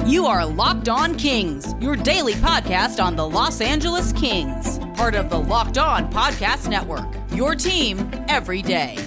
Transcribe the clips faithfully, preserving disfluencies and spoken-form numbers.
You are Locked On Kings, your daily podcast on the Los Angeles Kings. Part of the Locked On Podcast Network, your team every day.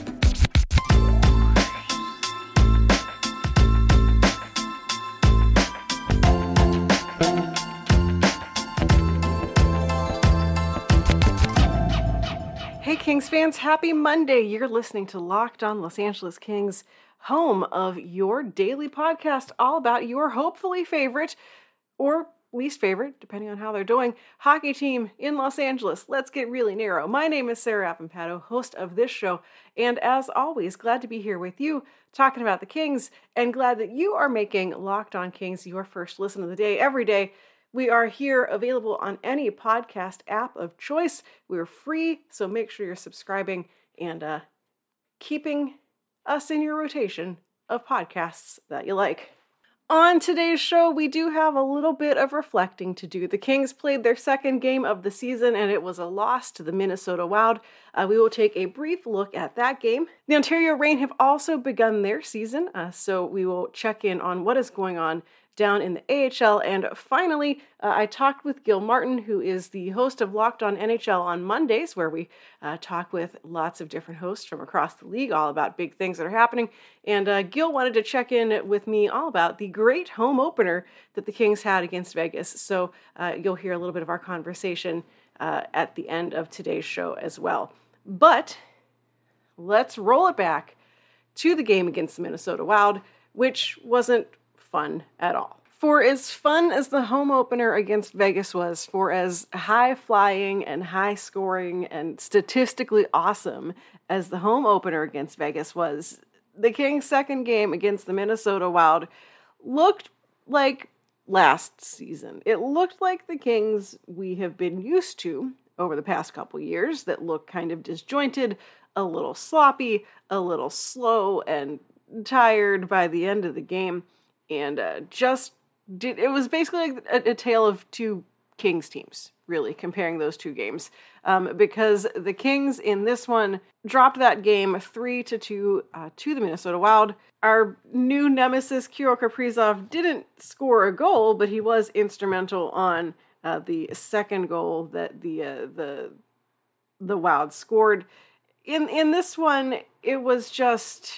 Hey Kings fans, happy Monday. You're listening to Locked On Los Angeles Kings, home of your daily podcast all about your hopefully favorite or least favorite, depending on how they're doing, hockey team in Los Angeles. Let's get really narrow. My name is Sarah Appampato, host of this show, and as always, glad to be here with you talking about the Kings, and glad that you are making Locked On Kings your first listen of the day every day. We are here available on any podcast app of choice. We're free, so make sure you're subscribing and uh, keeping us in your rotation of podcasts that you like. On today's show, we do have a little bit of reflecting to do. The Kings played their second game of the season, and it was a loss to the Minnesota Wild. Uh, we will take a brief look at that game. The Ontario Reign have also begun their season, uh, so we will check in on what is going on down in the A H L. And finally, uh, I talked with Gil Martin, who is the host of Locked On N H L on Mondays, where we uh, talk with lots of different hosts from across the league, all about big things that are happening. And uh, Gil wanted to check in with me all about the great home opener that the Kings had against Vegas. So uh, you'll hear a little bit of our conversation uh, at the end of today's show as well. But let's roll it back to the game against the Minnesota Wild, which wasn't fun at all. For as fun as the home opener against Vegas was, for as high-flying and high-scoring and statistically awesome as the home opener against Vegas was, the Kings' second game against the Minnesota Wild looked like last season. It looked like the Kings we have been used to over the past couple years that look kind of disjointed, a little sloppy, a little slow, and tired by the end of the game. And uh, just did, it was basically like a, a tale of two Kings teams, really, comparing those two games. Um, because the Kings in this one dropped that game three to two uh, to the Minnesota Wild. Our new nemesis, Kirill Kaprizov, didn't score a goal, but he was instrumental on uh, the second goal that the uh, the the Wild scored. In in this one, it was just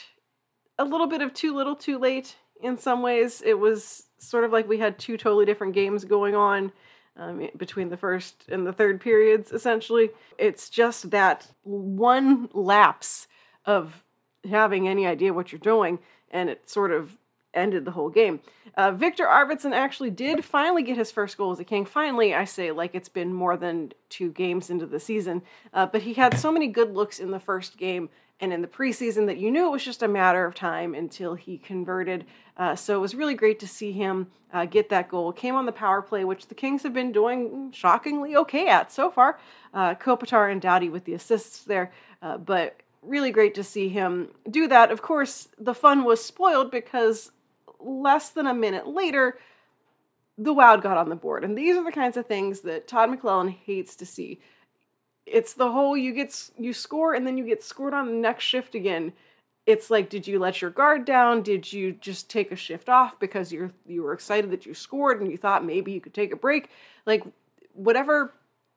a little bit of too little, too late. In some ways, it was sort of like we had two totally different games going on um, between the first and the third periods, essentially. It's just that one lapse of having any idea what you're doing, and it sort of ended the whole game. Uh, Victor Arvidsson actually did finally get his first goal as a King. Finally, I say, like it's been more than two games into the season. Uh, but he had so many good looks in the first game and in the preseason that you knew it was just a matter of time until he converted. Uh, so it was really great to see him uh, get that goal. Came on the power play, which the Kings have been doing shockingly okay at so far. Uh, Kopitar and Doughty with the assists there. Uh, but really great to see him do that. Of course, the fun was spoiled because less than a minute later, the Wild got on the board. And these are the kinds of things that Todd McLellan hates to see. It's the whole, you get you score and then you get scored on the next shift again. It's like, did you let your guard down? Did you just take a shift off because you're you were excited that you scored and you thought maybe you could take a break? Like, whatever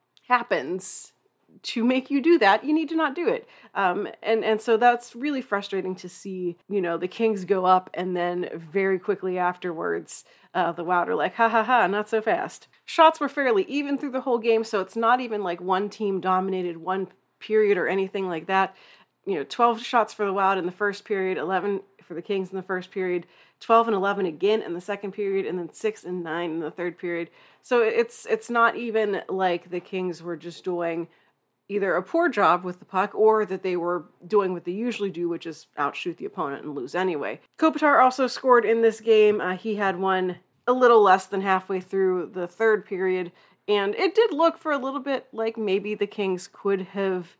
happens to make you do that, you need to not do it. Um, and, and so that's really frustrating to see, you know, the Kings go up and then very quickly afterwards, uh, the Wild are like, ha ha ha, not so fast. Shots were fairly even through the whole game, so it's not even like one team dominated one period or anything like that. You know, twelve shots for the Wild in the first period, eleven for the Kings in the first period, twelve and eleven again in the second period, and then six and nine in the third period. So it's it's not even like the Kings were just doing either a poor job with the puck or that they were doing what they usually do, which is outshoot the opponent and lose anyway. Kopitar also scored in this game. Uh, he had one a little less than halfway through the third period, and it did look for a little bit like maybe the Kings could have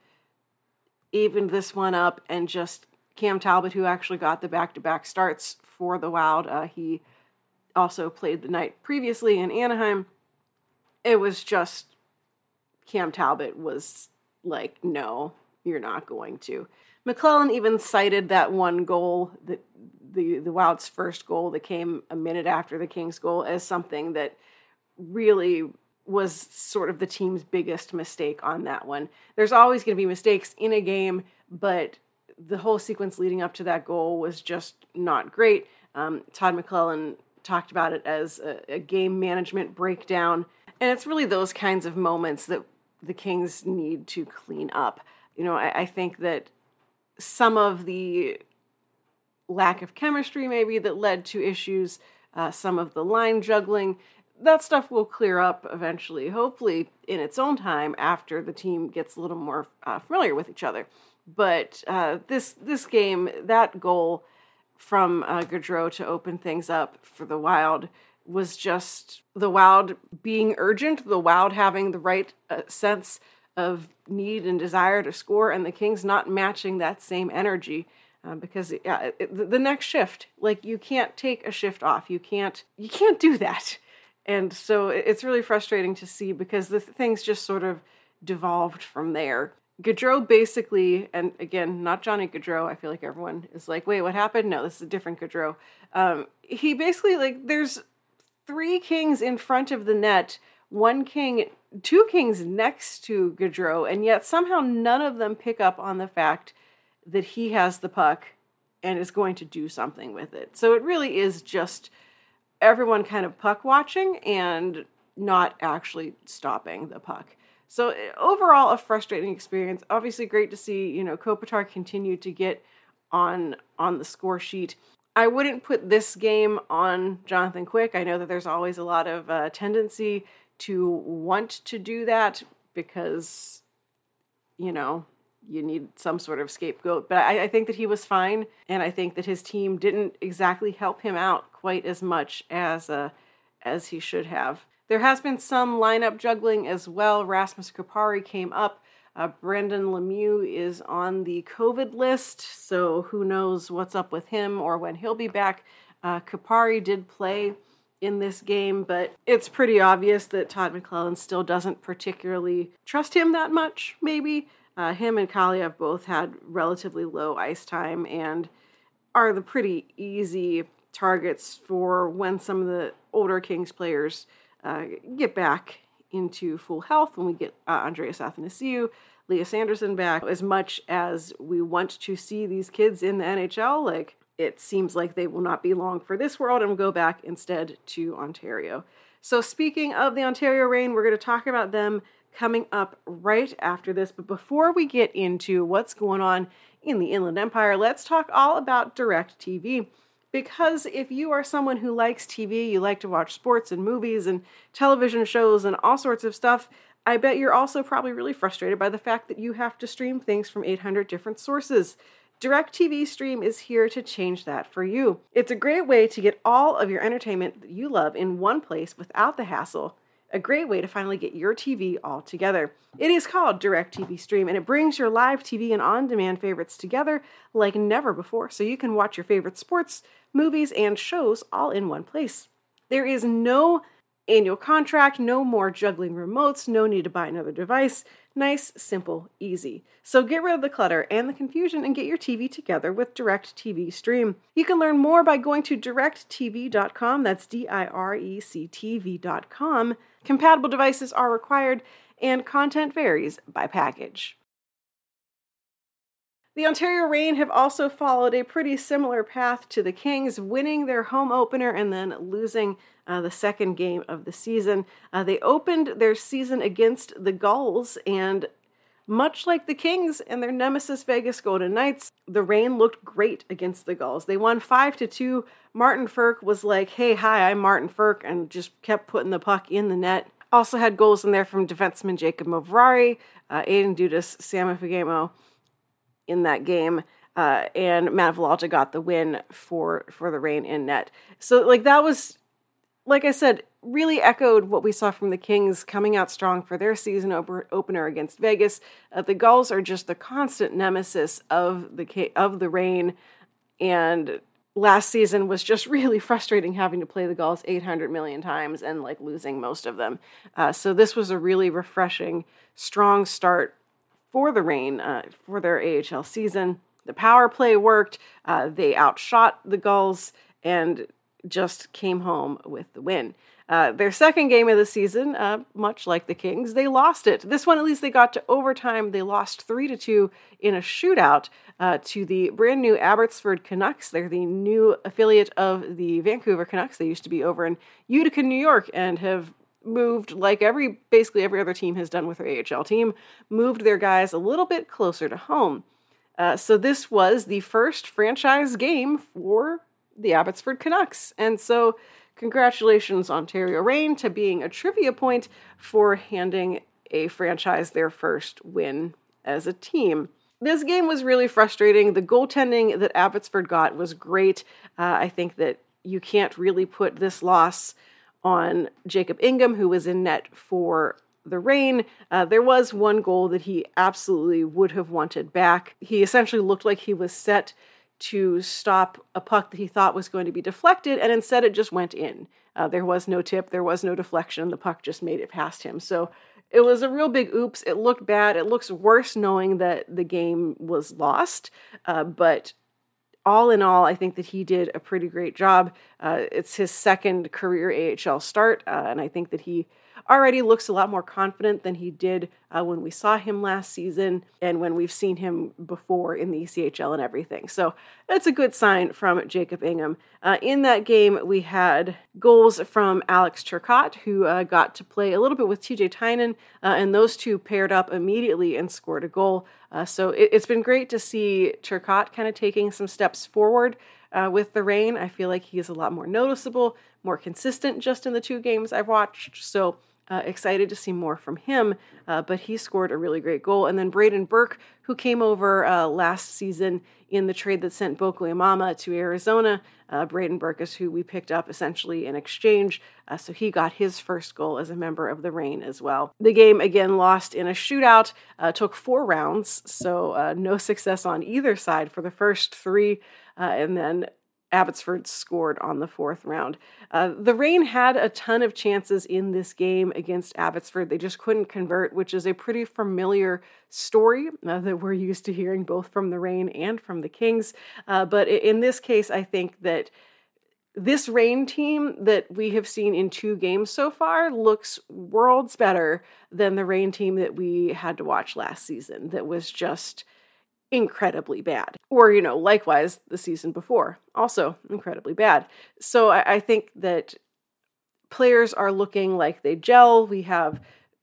evened this one up, and just Cam Talbot, who actually got the back-to-back starts for the Wild. Uh, he also played the night previously in Anaheim. It was just Cam Talbot was like, no, you're not going to. McClellan even cited that one goal, that the, the Wild's first goal that came a minute after the Kings goal, as something that really was sort of the team's biggest mistake on that one. There's always going to be mistakes in a game, but the whole sequence leading up to that goal was just not great. Um, Todd McClellan talked about it as a, a game management breakdown, and it's really those kinds of moments that the Kings need to clean up. You know, I, I think that some of the lack of chemistry maybe that led to issues, uh, some of the line juggling, that stuff will clear up eventually, hopefully in its own time after the team gets a little more uh, familiar with each other. But uh, this this game, that goal from uh, Gaudreau to open things up for the Wild was just the Wild being urgent, the Wild having the right uh, sense of need and desire to score, and the Kings not matching that same energy. Uh, because uh, it, the next shift, like, you can't take a shift off. You can't, you can't do that. And so it's really frustrating to see, because the things just sort of devolved from there. Gaudreau basically, and again, not Johnny Gaudreau, I feel like everyone is like, wait, what happened? No, this is a different Gaudreau. Um, he basically, like, there's three Kings in front of the net, one King, two Kings next to Gaudreau, and yet somehow none of them pick up on the fact that he has the puck and is going to do something with it. So it really is just everyone kind of puck watching and not actually stopping the puck. So overall, a frustrating experience. Obviously great to see, you know, Kopitar continue to get on on the score sheet. I wouldn't put this game on Jonathan Quick. I know that there's always a lot of uh, tendency to want to do that because, you know, you need some sort of scapegoat. But I, I think that he was fine, and I think that his team didn't exactly help him out quite as much as uh, as he should have. There has been some lineup juggling as well. Rasmus Kupari came up. Uh, Brendan Lemieux is on the COVID list, so who knows what's up with him or when he'll be back. Uh, Kupari did play in this game, but it's pretty obvious that Todd McClellan still doesn't particularly trust him that much, maybe. Uh, him and Kaliev both had relatively low ice time and are the pretty easy targets for when some of the older Kings players uh, get back into full health, when we get uh, Andreas Athanasiou, Lias Andersson back. As much as we want to see these kids in the N H L, like, it seems like they will not be long for this world and will go back instead to Ontario. So speaking of the Ontario Reign, we're going to talk about them coming up right after this. But before we get into what's going on in the Inland Empire, let's talk all about DirecTV. Because if you are someone who likes T V, you like to watch sports and movies and television shows and all sorts of stuff, I bet you're also probably really frustrated by the fact that you have to stream things from eight hundred different sources. DirecTV Stream is here to change that for you. It's a great way to get all of your entertainment that you love in one place without the hassle. A great way to finally get your T V all together. It is called DirecTV Stream, and it brings your live T V and on-demand favorites together like never before, so you can watch your favorite sports, movies, and shows all in one place. There is no annual contract, no more juggling remotes, no need to buy another device. Nice, simple, easy. So get rid of the clutter and the confusion and get your T V together with DirecTV Stream. You can learn more by going to direct t v dot com. That's D I R E C T V dot com. Compatible devices are required, and content varies by package. The Ontario Reign have also followed a pretty similar path to the Kings, winning their home opener and then losing uh, the second game of the season. Uh, they opened their season against the Gulls, and much like the Kings and their nemesis Vegas Golden Knights, the Reign looked great against the Gulls. They won five to two. Martin Frk was like, hey, hi, I'm Martin Frk, and just kept putting the puck in the net. Also had goals in there from defenseman Jacob Moverari, uh, Aiden Dudas, Sam Ifigemo in that game, uh, and Matt Villalta got the win for, for the Reign in net. So, like, that was, like I said, really echoed what we saw from the Kings coming out strong for their season op- opener against Vegas. Uh, the Gulls are just the constant nemesis of the of the Reign, and last season was just really frustrating having to play the Gulls eight hundred million times and, like, losing most of them. Uh, so this was a really refreshing, strong start for the Reign, uh, for their A H L season. The power play worked. Uh, they outshot the Gulls and just came home with the win. Uh, their second game of the season, uh, much like the Kings, they lost it. This one, at least, they got to overtime. They lost three to two in a shootout uh, to the brand new Abbotsford Canucks. They're the new affiliate of the Vancouver Canucks. They used to be over in Utica, New York, and have moved, like every basically every other team has done with their A H L team, moved their guys a little bit closer to home. Uh, so this was the first franchise game for the Abbotsford Canucks, and so congratulations, Ontario Reign, to being a trivia point for handing a franchise their first win as a team. This game was really frustrating. The goaltending that Abbotsford got was great. Uh, I think that you can't really put this loss on Jacob Ingham, who was in net for the Reign. Uh, there was one goal that he absolutely would have wanted back. He essentially looked like he was set to stop a puck that he thought was going to be deflected, and instead it just went in. Uh, there was no tip, there was no deflection, the puck just made it past him. So it was a real big oops. It looked bad. It looks worse knowing that the game was lost, uh, but all in all, I think that he did a pretty great job. Uh, it's his second career A H L start, uh, and I think that he already looks a lot more confident than he did uh, when we saw him last season and when we've seen him before in the E C H L and everything. So that's a good sign from Jacob Ingham. Uh, in that game, we had goals from Alex Turcotte, who uh, got to play a little bit with T J Tynan, uh, and those two paired up immediately and scored a goal. Uh, so it, it's been great to see Turcotte kind of taking some steps forward uh, with the Reign. I feel like he is a lot more noticeable, more consistent just in the two games I've watched. So Uh, excited to see more from him, uh, but he scored a really great goal. And then Braden Burke, who came over uh, last season in the trade that sent Boko Imama to Arizona. Uh, Braden Burke is who we picked up essentially in exchange, uh, so he got his first goal as a member of the Reign as well. The game, again, lost in a shootout, uh, took four rounds, so uh, no success on either side for the first three, uh, and then Abbotsford scored on the fourth round. Uh, the Reign had a ton of chances in this game against Abbotsford. They just couldn't convert, which is a pretty familiar story uh, that we're used to hearing both from the Reign and from the Kings. Uh, but in this case, I think that this Reign team that we have seen in two games so far looks worlds better than the Reign team that we had to watch last season that was just incredibly bad. Or, you know, likewise, the season before, also incredibly bad. So I, I think that players are looking like they gel. We have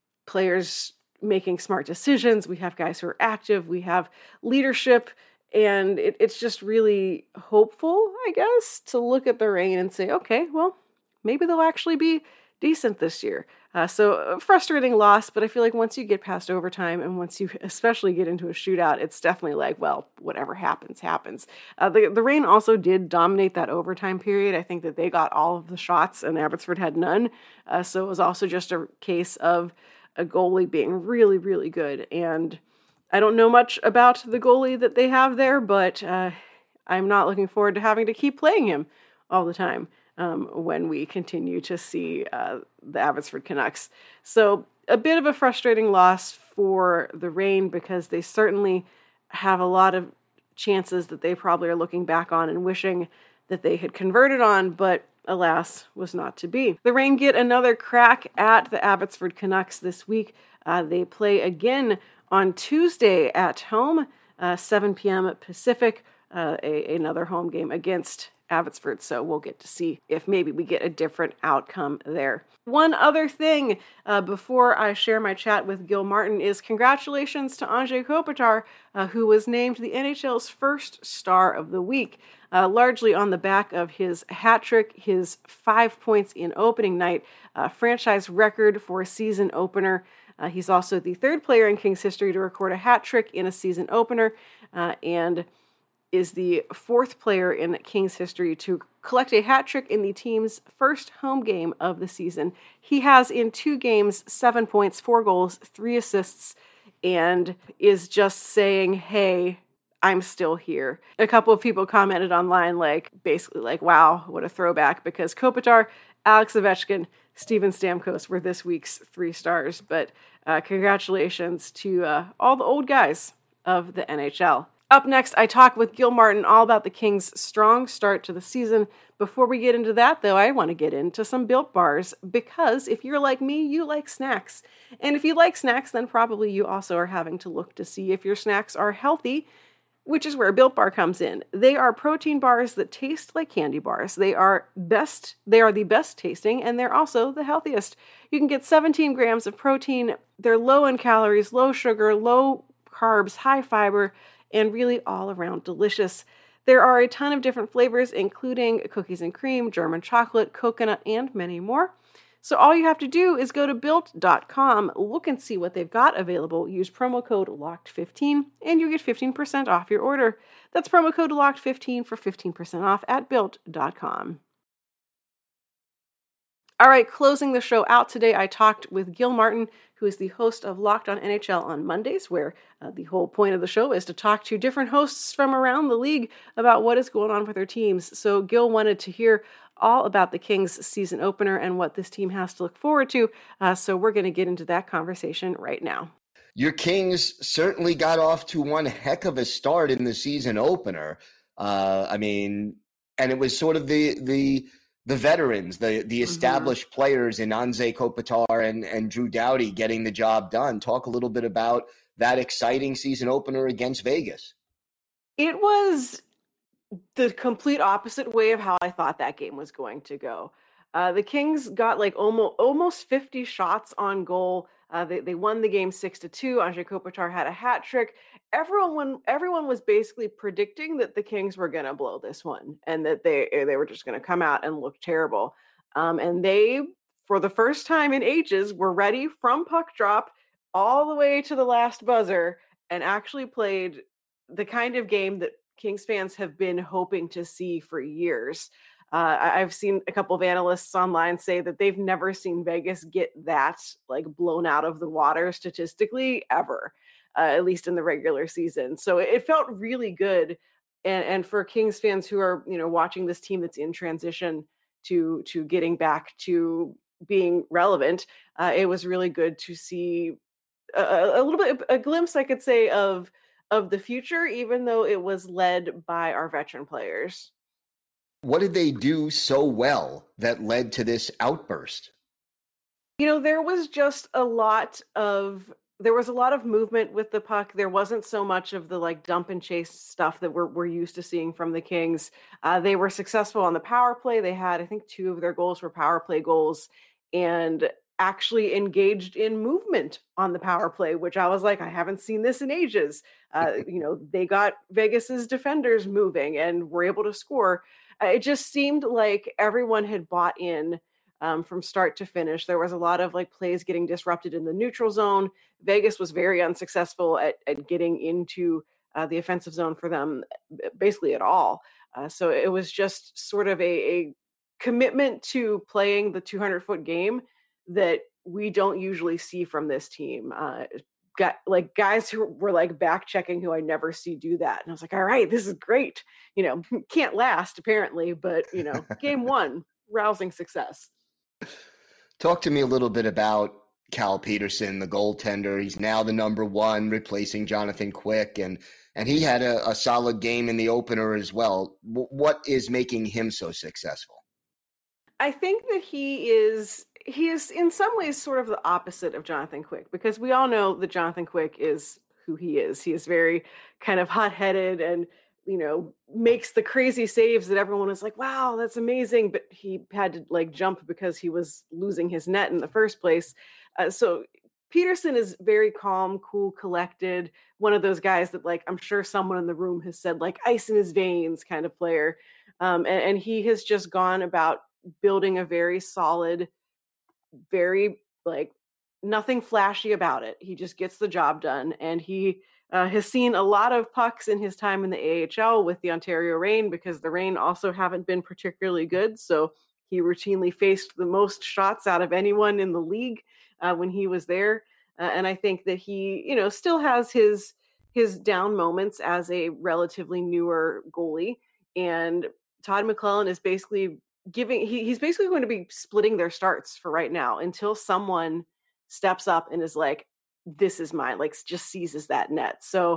players making smart decisions. We have guys who are active. We have leadership. And it, it's just really hopeful, I guess, to look at the Reign and say, okay, well, maybe they'll actually be decent this year. Uh, so a frustrating loss, but I feel like once you get past overtime and once you especially get into a shootout, it's definitely like, well, whatever happens, happens. Uh, the, the Reign also did dominate that overtime period. I think that they got all of the shots and Abbotsford had none. Uh, so it was also just a case of a goalie being really, really good. And I don't know much about the goalie that they have there, but uh, I'm not looking forward to having to keep playing him all the time. Um, when we continue to see uh, the Abbotsford Canucks. So a bit of a frustrating loss for the Reign because they certainly have a lot of chances that they probably are looking back on and wishing that they had converted on, but alas, was not to be. The Reign get another crack at the Abbotsford Canucks this week. Uh, they play again on Tuesday at home, uh, seven p.m. Pacific, uh, a, another home game against Abbotsford, so we'll get to see if maybe we get a different outcome there. One other thing uh, before I share my chat with Gil Martin is congratulations to Anze Kopitar, uh, who was named the N H L's first star of the week, uh, largely on the back of his hat trick, his five points in opening night, uh, franchise record for a season opener. Uh, he's also the third player in Kings history to record a hat trick in a season opener, uh, and is the fourth player in Kings history to collect a hat trick in the team's first home game of the season. He has in two games, seven points, four goals, three assists, and is just saying, hey, I'm still here. A couple of people commented online, like, basically like, wow, what a throwback, because Kopitar, Alex Ovechkin, Steven Stamkos were this week's three stars. But uh, congratulations to uh, all the old guys of the N H L. Up next, I talk with Gil Martin all about the Kings' strong start to the season. Before we get into that, though, I want to get into some Built Bars, because if you're like me, you like snacks. And if you like snacks, then probably you also are having to look to see if your snacks are healthy, which is where Built Bar comes in. They are protein bars that taste like candy bars. They are best, they are the best tasting, and they're also the healthiest. You can get seventeen grams of protein. They're low in calories, low sugar, low carbs, high fiber, and really all around delicious. There are a ton of different flavors, including cookies and cream, German chocolate, coconut, and many more. So all you have to do is go to built dot com, look and see what they've got available, use promo code locked fifteen, and you get fifteen percent off your order. That's promo code locked fifteen for fifteen percent off at built dot com. All right, closing the show out today, I talked with Gil Martin, who is the host of Locked On N H L on Mondays, where uh, the whole point of the show is to talk to different hosts from around the league about what is going on with their teams. So Gil wanted to hear all about the Kings season opener and what this team has to look forward to. Uh, so we're going to get into that conversation right now. Your Kings certainly got off to one heck of a start in the season opener. Uh, I mean, and it was sort of the the the veterans, the the established mm-hmm. players in Anze Kopitar and, and Drew Doughty getting the job done. Talk a little bit about that exciting season opener against Vegas. It was the complete opposite way of how I thought that game was going to go. Uh, the Kings got like almost almost fifty shots on goal. Uh, they they won the game six to two. Anze Kopitar had a hat trick. Everyone everyone was basically predicting that the Kings were going to blow this one and that they they were just going to come out and look terrible. Um, and they, for the first time in ages, were ready from puck drop all the way to the last buzzer and actually played the kind of game that Kings fans have been hoping to see for years. Uh, I've seen a couple of analysts online say that they've never seen Vegas get that like blown out of the water statistically ever, uh, at least in the regular season. So it felt really good. And, and for Kings fans who are, you know, watching this team that's in transition to, to getting back to being relevant, uh, it was really good to see a, a little bit, a glimpse, I could say, of, of the future, even though it was led by our veteran players. What did they do so well that led to this outburst? You know, there was just a lot of there was a lot of movement with the puck. There wasn't so much of the like dump and chase stuff that we're we're used to seeing from the Kings. Uh, they were successful on the power play. They had, I think, two of their goals were power play goals, and actually engaged in movement on the power play, which I was like, I haven't seen this in ages. Uh, you know, they got Vegas's defenders moving and were able to score. It just seemed like everyone had bought in um, from start to finish. There was a lot of like plays getting disrupted in the neutral zone. Vegas was very unsuccessful at, at getting into uh, the offensive zone for them, basically at all. Uh, so it was just sort of a, a commitment to playing the two hundred foot game that we don't usually see from this team. Uh, got like guys who were like back checking who I never see do that. And I was like, all right, this is great. You know, can't last apparently, but you know, game one, rousing success. Talk to me a little bit about Cal Petersen, the goaltender. He's now the number one, replacing Jonathan Quick. And, and he had a, a solid game in the opener as well. W- what is making him so successful? I think that he is he is in some ways sort of the opposite of Jonathan Quick, because we all know that Jonathan Quick is who he is. He is very kind of hot-headed and, you know, makes the crazy saves that everyone is like, wow, that's amazing. But he had to like jump because he was losing his net in the first place. Uh, so Petersen is very calm, cool, collected. One of those guys that like, I'm sure someone in the room has said like ice in his veins kind of player. Um, and, and he has just gone about building a very solid, very like nothing flashy about it. He just gets the job done. And he uh, has seen a lot of pucks in his time in the A H L with the Ontario Reign, because the Reign also haven't been particularly good. So he routinely faced the most shots out of anyone in the league uh, when he was there. Uh, and I think that he, you know, still has his, his down moments as a relatively newer goalie. And Todd McLellan is basically giving he, he's basically going to be splitting their starts for right now until someone steps up and is like, this is mine, like just seizes that net. So,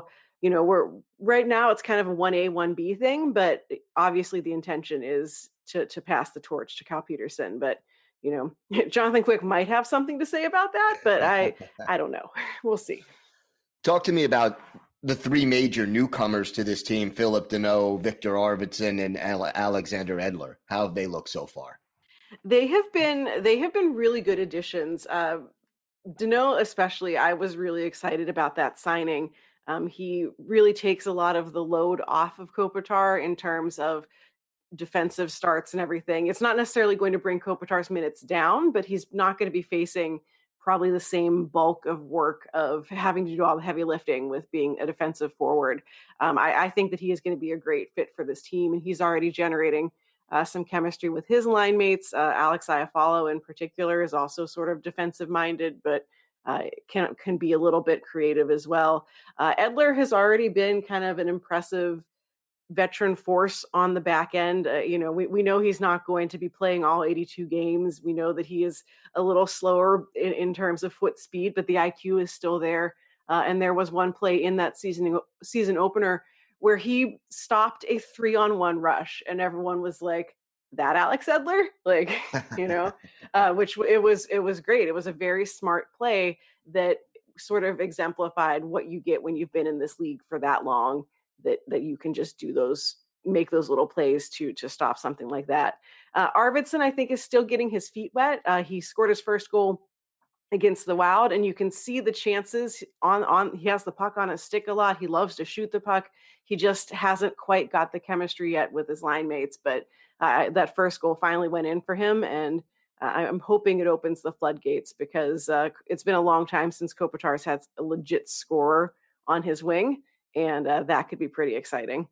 you know, we're right now it's kind of a one A, one B thing, but obviously the intention is to to pass the torch to Cal Peterson. But, you know, Jonathan Quick might have something to say about that, but I I don't know. We'll see. Talk to me about the three major newcomers to this team: Philip Deneau, Victor Arvidsson, and Alexander Edler. How have they looked so far? They have been they have been really good additions. Uh, Deneau especially, I was really excited about that signing. Um, he really takes a lot of the load off of Kopitar in terms of defensive starts and everything. It's not necessarily going to bring Kopitar's minutes down, but he's not going to be facing probably the same bulk of work of having to do all the heavy lifting with being a defensive forward. Um, I, I think that he is going to be a great fit for this team, and he's already generating uh, some chemistry with his line mates. Uh, Alex Iafallo in particular is also sort of defensive minded, but Uh, can can be a little bit creative as well. Uh, Edler has already been kind of an impressive veteran force on the back end. Uh, you know, we, we know he's not going to be playing all eighty-two games. We know that he is a little slower in, in terms of foot speed, but the I Q is still there. Uh, and there was one play in that season season opener where he stopped a three-on-one rush, and everyone was like, that Alex Edler, like, you know, uh, which it was, it was great. It was a very smart play that sort of exemplified what you get when you've been in this league for that long, that, that you can just do those, make those little plays to, to stop something like that. Uh, Arvidsson, I think, is still getting his feet wet. Uh, he scored his first goal against the Wild, and you can see the chances on, on, he has the puck on his stick a lot. He loves to shoot the puck. He just hasn't quite got the chemistry yet with his line mates, but uh, that first goal finally went in for him. And uh, I'm hoping it opens the floodgates, because uh, it's been a long time since Kopitar's had a legit scorer on his wing, and uh, that could be pretty exciting.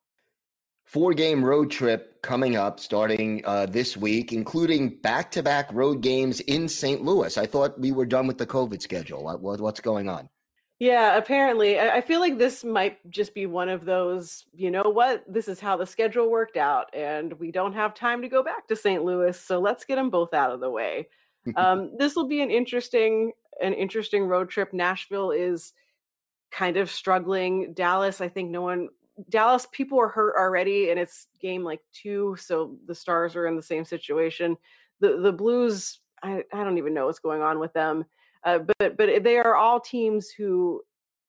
Four-game road trip coming up starting uh, this week, including back-to-back road games in Saint Louis. I thought we were done with the COVID schedule. What, what's going on? Yeah, apparently. I feel like this might just be one of those, you know what, this is how the schedule worked out, and we don't have time to go back to Saint Louis, so let's get them both out of the way. Um, this will be an interesting, an interesting road trip. Nashville is kind of struggling. Dallas, I think no one... Dallas, people are hurt already, and it's game like two, so the Stars are in the same situation. The the Blues, I, I don't even know what's going on with them, uh, but but they are all teams who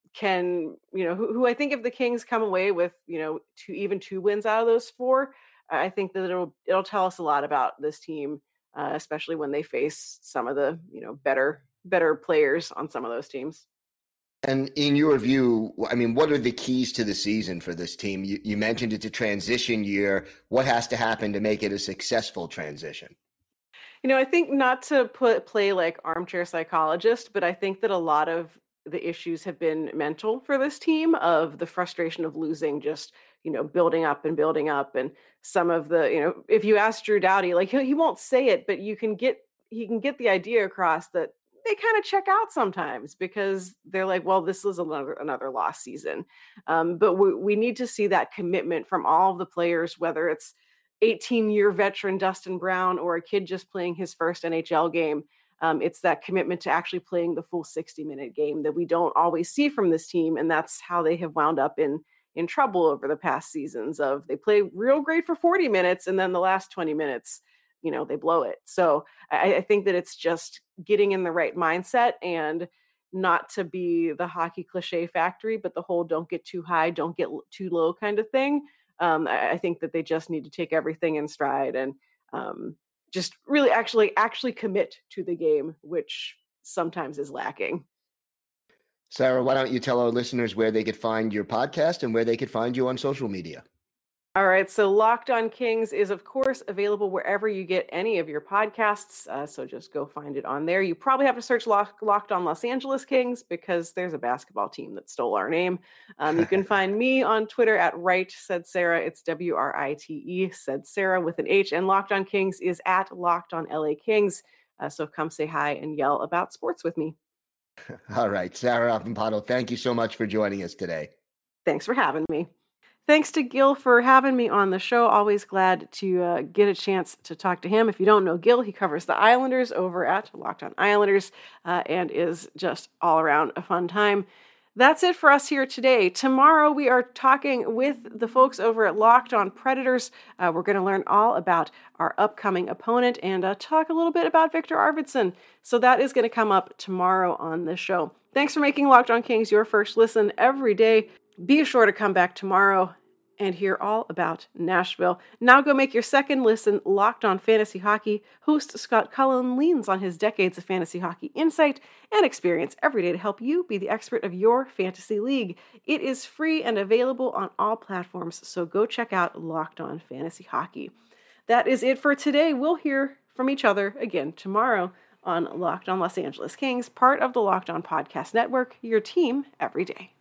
can, you know, who, who I think if the Kings come away with, you know, two even two wins out of those four, I think that it'll it'll tell us a lot about this team, uh, especially when they face some of the, you know, better better players on some of those teams. And in your view, I mean, what are the keys to the season for this team? You, you mentioned it's a transition year. What has to happen to make it a successful transition? You know, I think, not to put play like armchair psychologist, but I think that a lot of the issues have been mental for this team, of the frustration of losing, just, you know, building up and building up. And some of the, you know, if you ask Drew Doughty, like he, he won't say it, but you can get, he can get the idea across that they kind of check out sometimes, because they're like, well, this is another, another lost season. Um, but we, we need to see that commitment from all of the players, whether it's eighteen year veteran Dustin Brown or a kid just playing his first N H L game. Um, it's that commitment to actually playing the full sixty minute game that we don't always see from this team. And that's how they have wound up in, in trouble over the past seasons, of they play real great for forty minutes, and then the last twenty minutes, you know, they blow it. So I, I think that it's just getting in the right mindset, and not to be the hockey cliche factory, but the whole don't get too high, don't get too low kind of thing. Um, I, I think that they just need to take everything in stride, and um, just really actually actually commit to the game, which sometimes is lacking. Sarah, why don't you tell our listeners where they could find your podcast and where they could find you on social media? All right. So Locked On Kings is, of course, available wherever you get any of your podcasts. Uh, so just go find it on there. You probably have to search Lock, Locked On Los Angeles Kings, because there's a basketball team that stole our name. Um, you can find me on Twitter at Right Said Sarah. It's W R I T E, Said Sarah with an H. And Locked On Kings is at Locked On L A Kings. Uh, so come say hi and yell about sports with me. All right. Sarah Avampado, thank you so much for joining us today. Thanks for having me. Thanks to Gil for having me on the show. Always glad to uh, get a chance to talk to him. If you don't know Gil, he covers the Islanders over at Locked On Islanders, uh, and is just all around a fun time. That's it for us here today. Tomorrow we are talking with the folks over at Locked On Predators. Uh, we're going to learn all about our upcoming opponent and uh, talk a little bit about Victor Arvidsson. So that is going to come up tomorrow on this show. Thanks for making Locked On Kings your first listen every day. Be sure to come back tomorrow and hear all about Nashville. Now go make your second listen Locked On Fantasy Hockey. Host Scott Cullen leans on his decades of fantasy hockey insight and experience every day to help you be the expert of your fantasy league. It is free and available on all platforms, so go check out Locked On Fantasy Hockey. That is it for today. We'll hear from each other again tomorrow on Locked On Los Angeles Kings, part of the Locked On Podcast Network, your team every day.